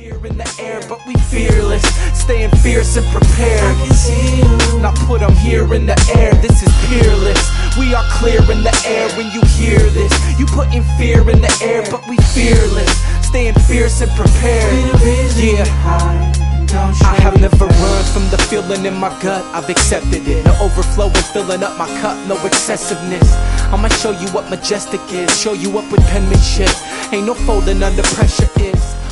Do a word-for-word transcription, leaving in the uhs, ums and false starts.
fear in the air, but we fearless, staying fierce and prepared. I can see you. Now put them here in the air, this is peerless. We are clear in the air when you hear this. You putting fear in the air, but we fearless, staying fierce and prepared. Yeah, I have never run from the feeling in my gut, I've accepted it. No overflowing, filling up my cup, no excessiveness. I'ma show you what majestic is, show you up with penmanship. Ain't no folding under pressure is.